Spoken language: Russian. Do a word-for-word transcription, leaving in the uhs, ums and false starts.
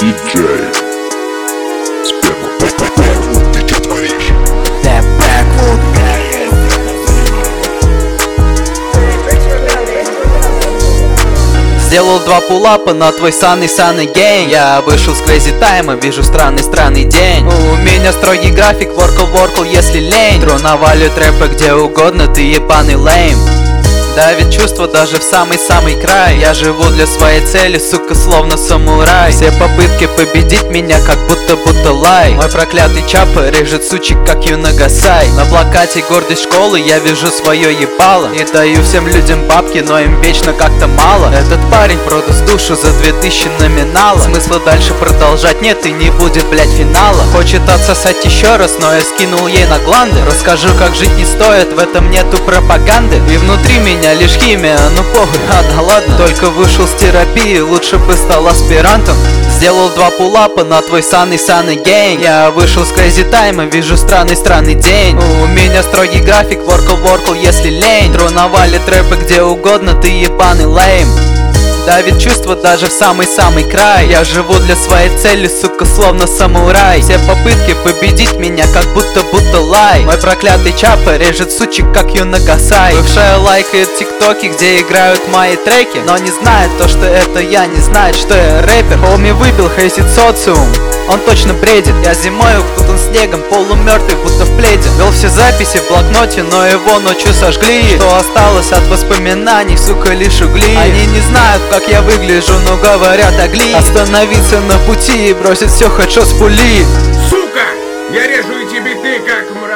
диджей. Сперва Бэквуд, ты чё творишь? The Backward. Сделал два пулапа на твой санный-санный гейм. Я вышел с Crazy Time, вижу странный-странный день. У меня строгий график, воркал-воркал, если лень. Тру навалю трэпы где угодно, ты ебаный лейм. Давит чувство даже в самый-самый край. Я живу для своей цели, сука, словно самурай. Все попытки победить меня как будто-будто лай. Мой проклятый чапа режет сучек, как Юнагасай. На плакате гордость школы я вижу свое ебало. И даю всем людям бабки, но им вечно как-то мало. Этот парень продаст душу за две тысячи номинала. Смысла дальше продолжать нет и не будет, блять, финала. Хочет отсосать еще раз, но я скинул ей на гланды. Расскажу, как жить не стоит, в этом нету пропаганды. И внутри меня лишь химия, ну похуй, а да ладно. Только вышел с терапии, лучше бы стал аспирантом. Сделал два пулапа на твой санный-санный гейм. Я вышел с Crazy Time, вижу странный-странный день. У меня строгий график, воркал-воркал, если лень. Тру навалит трэпы где угодно, ты ебаный лейм. Давит чувство даже в самый-самый край. Я живу для своей цели, сука, словно самурай. Все попытки победить меня как будто-будто лай. Мой проклятый чапа режет сучек, как Юнагасай. Бывшая лайкает тиктоки, где играют мои треки, но не знает то, что это я, не знает, что я рэпер. Хоми выбил, хейсит социум, он точно бредит. Я зимой укутан снегом, полумертвый, будто в пледе. Вел все записи в блокноте, но его ночью сожгли. Что осталось от воспоминаний, сука, лишь угли. Они не знают, как я выгляжу, но говорят огли. Остановиться на пути и бросить все хоть что с пули. Сука, я режу эти биты как мразь.